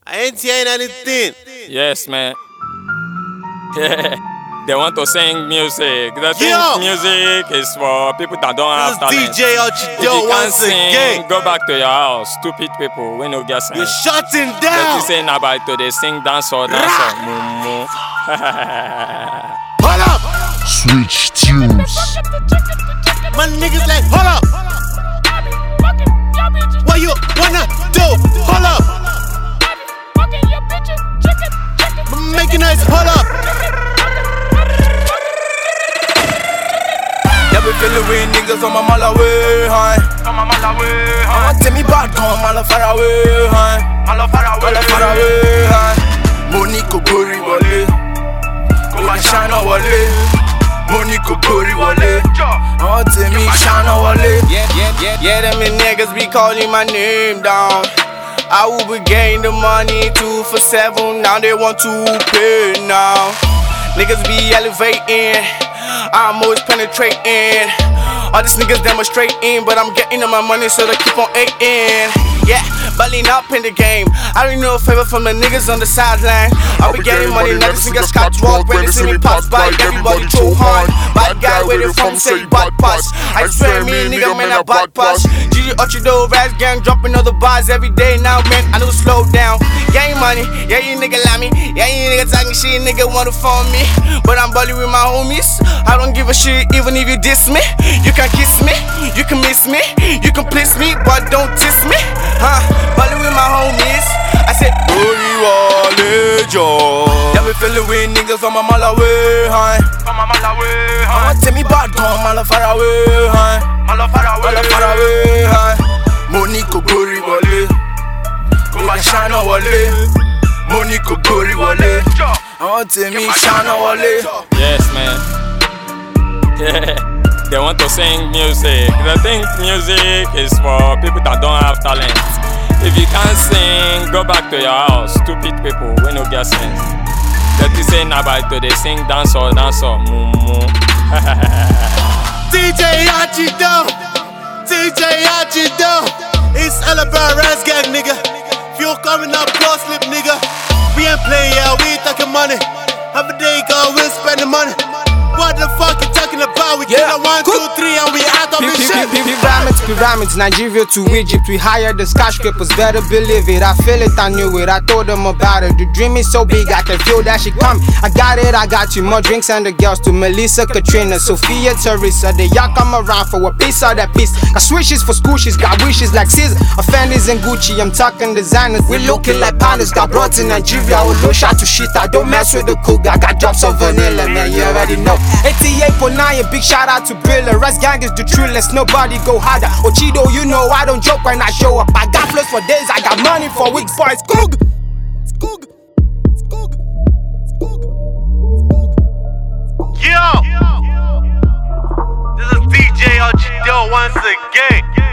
I ain't saying anything. Yes, man. They want to sing music. They think music is for people that don't have talent. DJ Archido once again. Go back to your house, stupid people. We no get sense. You're shutting down. They saying about to they sing dance or mumu. Hold up. Switch tunes. My niggas like, hold up. What you wanna do? Hold up. I'm making noise, hold up. Yeah, we feelin' with niggas on my Malawi, huh? I want to me back on Mala far away, huh? Mala far away, huh? Monico Gori Wale, Kuma Shana Wale, Monico Gori Wale. I want to me Shana Wale. Yeah, them niggas be calling my name down. I will be getting the money 2 for 7. Now they want to pay now. Niggas be elevating, I'm always penetrating. All these niggas demonstrating, but I'm getting on my money so they keep on eating. Yeah, balling up in the game. I don't know a favor from the niggas on the sideline. I'll be getting money, now these niggas catch walk when they see me pass by. Everybody too hard. Bad guy where they from say bad pass. I swear me nigga man a bad pass. Gigi Archido, Raz Gang dropping other bars every day now man. I don't slow down. Getting money, yeah you nigga like me. Yeah you nigga talking shit, nigga wanna phone me. But I'm balling with my homies. I don't give a shit even if you diss me. You can kiss me, you can miss me, you can please me, but don't diss me. Balling with my homies. I said, Gori Wale, Joe. Yeah, we feelin' with niggas on my Malawi, huh? I want to me back on Mala far away, huh? Mala far away, huh? Monico Gori Wale, Kuma Shana Wale, Monico Gori Wale. I want to me Shana Wale. Yes, man. Yeah. They want to sing music. They think music is for people that don't have talent. If you can't sing, go back to your house. Stupid people, we no get sense. They saying about to they sing dance or mumu. DJ Archido, DJ Archido. It's all about Raz Gang, nigga. If you're coming up close, lip, nigga. We ain't playing, yeah, we ain't talking money. Every day, God, we're spending money. What the fuck you talking about? We kill 1, 2, 3 and we out of this shit. Pyramids, Nigeria to Egypt. We hired the skyscrapers, better believe it. I feel it, I knew it, I told them about it. The dream is so big, I can feel that shit coming. I got it, I got you. More drinks and the girls to Melissa, Katrina, Sophia, Teresa. They y'all come around for a piece of that piece. Got swishes for school, she's got wishes like Caesar. Fendi and Gucci, I'm talking designers. We looking like pandas, got brought to Nigeria. I will look shot to shit, I don't mess with the cool guy. Got drops of vanilla, man, you already know. 88.9, big shout out to Billa. Raz Gang is the truest, nobody go harder. Ochido, you know I don't joke when I show up. I got flows for days, I got money for weeks, boys. Skoog. Yo! This is DJ Archido once again.